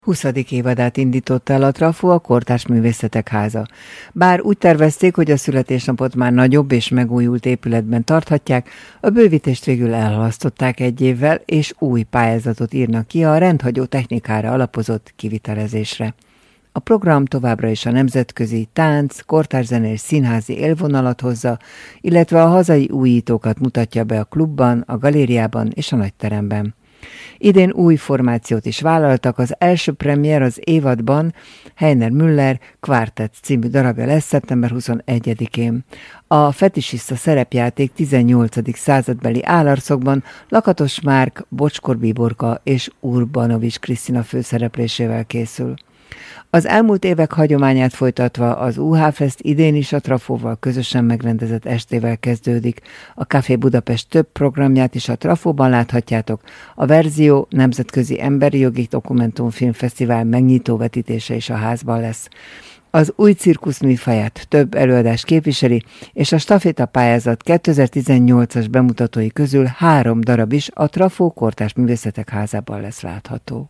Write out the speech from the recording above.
20. évadát indította el a Trafó, a Kortárs Művészetek Háza. Bár úgy tervezték, hogy a születésnapot már nagyobb és megújult épületben tarthatják, a bővítést végül elhalasztották egy évvel, és új pályázatot írnak ki a rendhagyó technikára alapozott kivitelezésre. A program továbbra is a nemzetközi tánc, kortárs-zene és színházi élvonalat hozza, illetve a hazai újítókat mutatja be a klubban, a galériában és a nagyteremben. Idén új formációt is vállaltak, az első premier az évadban Heiner Müller Quartet című darabja lesz szeptember 21-én. A fetisista szerepjáték 18. századbeli állarcokban Lakatos Márk, Bocskor Bíborka és Urbanovics Krisztina főszereplésével készül. Az elmúlt évek hagyományát folytatva az UH Fest idén is a Trafóval közösen megrendezett estével kezdődik. A Café Budapest több programját is a Trafóban láthatjátok. A Verzió Nemzetközi Emberi Jogi Dokumentumfilmfesztivál megnyitó vetítése is a házban lesz. Az új cirkusz műfaját több előadás képviseli, és a staféta pályázat 2018-as bemutatói közül 3 darab is a Trafó Kortárs Művészetek Házában lesz látható.